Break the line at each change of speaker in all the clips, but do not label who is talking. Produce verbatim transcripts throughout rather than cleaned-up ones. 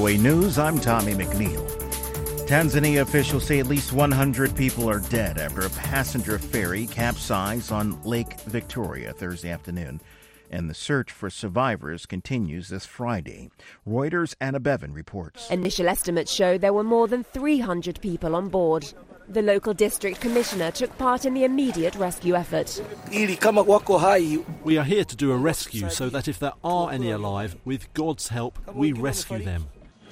A News, I'm Tommy McNeil. Tanzania officials say at least one hundred people are dead after a passenger ferry capsized on Lake Victoria Thursday afternoon, and the search for survivors continues this Friday. Reuters' Anna Bevan reports.
Initial estimates show there were more than three hundred people on board. The local district commissioner took part in the immediate rescue effort.
We are here to do a rescue so that if there are any alive, with God's help, we rescue them.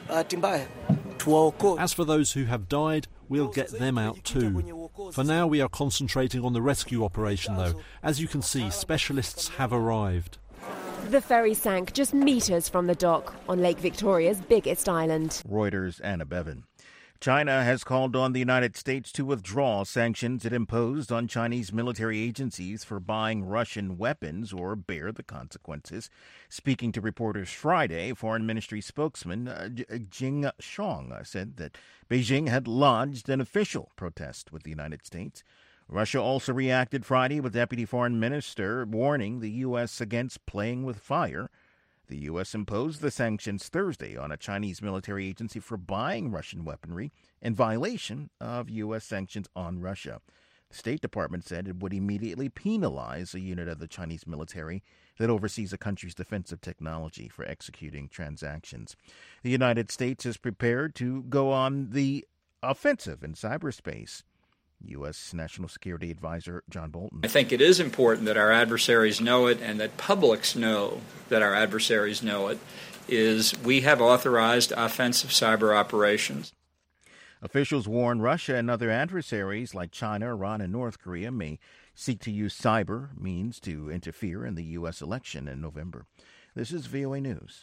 As for those who have died, we'll get them out too. For now, we are concentrating on the rescue operation, though. As you can see, specialists have arrived.
The ferry sank just metres from the dock on Lake Victoria's biggest island.
Reuters' Anna Bevan. China has called on the United States to withdraw sanctions it imposed on Chinese military agencies for buying Russian weapons or bear the consequences. Speaking to reporters Friday, Foreign Ministry spokesman uh, Jing Shong said that Beijing had lodged an official protest with the United States. Russia also reacted Friday with Deputy Foreign Minister warning the U S against playing with fire. The U S imposed the sanctions Thursday on a Chinese military agency for buying Russian weaponry in violation of U S sanctions on Russia. The State Department said it would immediately penalize a unit of the Chinese military that oversees a country's defensive technology for executing transactions. The United States is prepared to go on the offensive in cyberspace. U S. National Security Advisor John Bolton.
I think it is important that our adversaries know it and that publics know that our adversaries know it, is we have authorized offensive cyber operations.
Officials warn Russia and other adversaries like China, Iran, and North Korea may seek to use cyber means to interfere in the U S election in November. This is V O A News.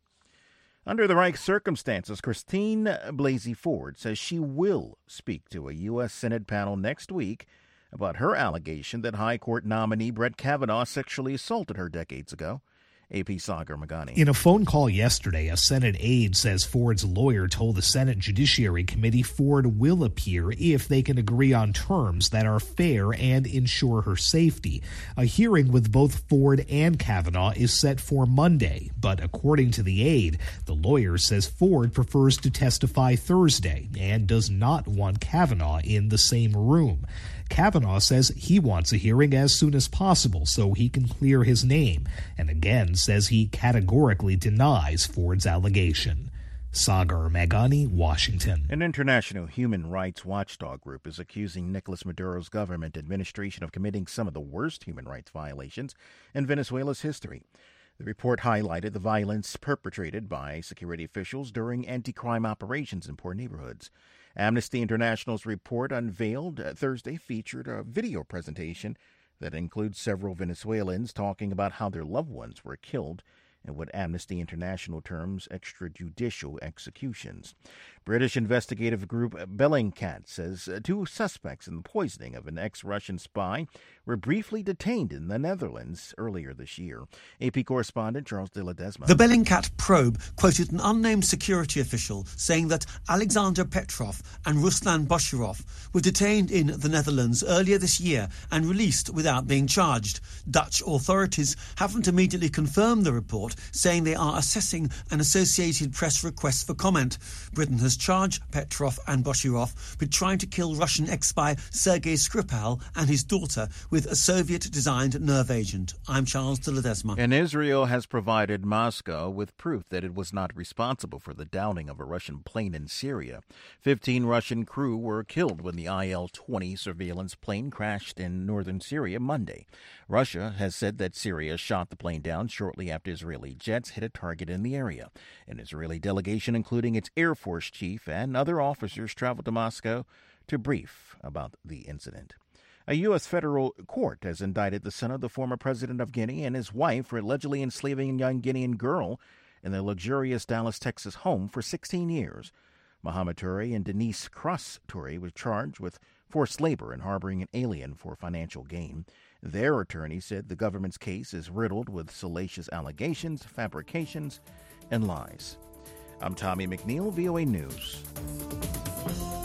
Under the right circumstances, Christine Blasey Ford says she will speak to a U S. Senate panel next week about her allegation that High Court nominee Brett Kavanaugh sexually assaulted her decades ago. A P Sagar Magani.
In a phone call yesterday, a Senate aide says Ford's lawyer told the Senate Judiciary Committee Ford will appear if they can agree on terms that are fair and ensure her safety. A hearing with both Ford and Kavanaugh is set for Monday, but according to the aide, the lawyer says Ford prefers to testify Thursday and does not want Kavanaugh in the same room. Kavanaugh says he wants a hearing as soon as possible so he can clear his name, and again says he categorically denies Ford's allegation. Sagar Magani, Washington.
An international human rights watchdog group is accusing Nicolas Maduro's government administration of committing some of the worst human rights violations in Venezuela's history. The report highlighted the violence perpetrated by security officials during anti-crime operations in poor neighborhoods. Amnesty International's report unveiled uh, Thursday featured a video presentation that includes several Venezuelans talking about how their loved ones were killed in what Amnesty International terms extrajudicial executions. British investigative group Bellingcat says two suspects in the poisoning of an ex-Russian spy were briefly detained in the Netherlands earlier this year. A P correspondent Charles de Ledesma.
The Bellingcat probe quoted an unnamed security official saying that Alexander Petrov and Ruslan Boshirov were detained in the Netherlands earlier this year and released without being charged. Dutch authorities haven't immediately confirmed the report, saying they are assessing an Associated Press request for comment. Britain has charged Petrov and Boshirov with trying to kill Russian ex-spy Sergei Skripal and his daughter with a Soviet-designed nerve agent. I'm Charles de Ledesma.
And Israel has provided Moscow with proof that it was not responsible for the downing of a Russian plane in Syria. Fifteen Russian crew were killed when the I L twenty surveillance plane crashed in northern Syria Monday. Russia has said that Syria shot the plane down shortly after Israeli jets hit a target in the area. An Israeli delegation, including its Air Force chief and other officers, traveled to Moscow to brief about the incident. A U S federal court has indicted the son of the former president of Guinea and his wife for allegedly enslaving a young Guinean girl in their luxurious Dallas, Texas home for sixteen years. Mohamed Touré and Denise Cross Touré were charged with forced labor and harboring an alien for financial gain. Their attorney said the government's case is riddled with salacious allegations, fabrications, and lies. I'm Tommy McNeil, V O A News.